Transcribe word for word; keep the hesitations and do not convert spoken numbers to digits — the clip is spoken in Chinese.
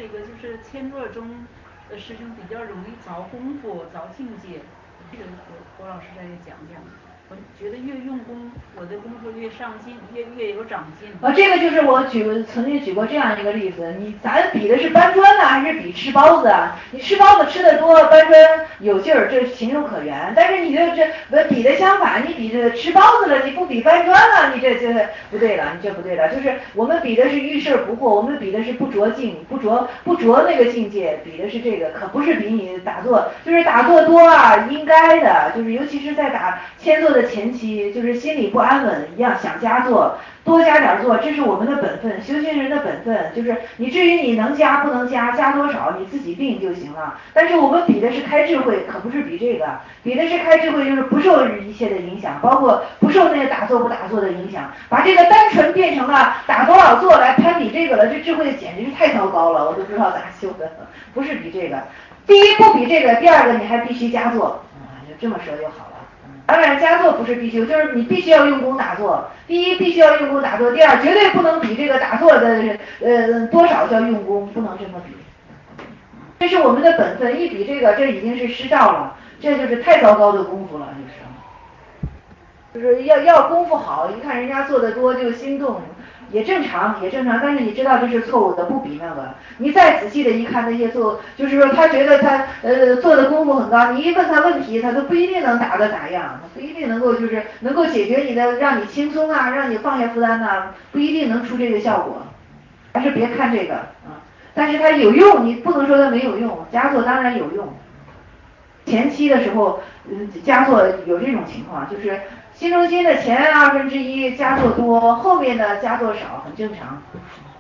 一个就是谦弱中的师兄比较容易着功夫、着境界，这个郭老师再讲讲。我觉得越用功，我的功夫越上进，越越有长进。 啊，这个就是我举过曾经举过这样一个例子，你咱比的是搬砖呢，还是比吃包子啊？你吃包子吃的多，搬砖有劲儿，这情有可原。但是你这这比的相反，你比这吃包子了，你不比搬砖了，你这这不对了，你这不对了。就是我们比的是遇事不惑，我们比的是不着境，不着不着那个境界，比的是这个，可不是比你打坐，就是打坐多啊，应该的，就是尤其是在打签坐的前期，就是心里不安稳一样，想加坐。多加点做，这是我们的本分，修行人的本分。就是你至于你能加不能加，加多少你自己定就行了。但是我们比的是开智慧，可不是比这个，比的是开智慧，就是不受一切的影响，包括不受那个打坐不打坐的影响，把这个单纯变成了打多少坐来攀比这个了，这智慧简直是太糟糕了，我都不知道咋修的。不是比这个，第一不比这个，第二个你还必须加坐，嗯，就这么说就好了。当然，加坐不是必修，就是你必须要用功打坐。第一，必须要用功打坐；第二，绝对不能比这个打坐的呃多少叫用功，不能这么比。这是我们的本分，一比这个，这已经是失照了，这就是太糟糕的功夫了，就是，就是要要功夫好，一看人家做的多就心动。也正常，也正常，但是你知道这是错误的，不比那个。你再仔细的一看那些做，就是说他觉得他呃做的功夫很高，你一问他问题，他都不一定能答得咋样，不一定能够就是能够解决你的，让你轻松啊，让你放下负担呐、啊，不一定能出这个效果。还是别看这个啊，但是它有用，你不能说它没有用，加做当然有用。前期的时候，嗯，加做有这种情况，就是新中心的前二分之一加做多，后面的加做少，很正常。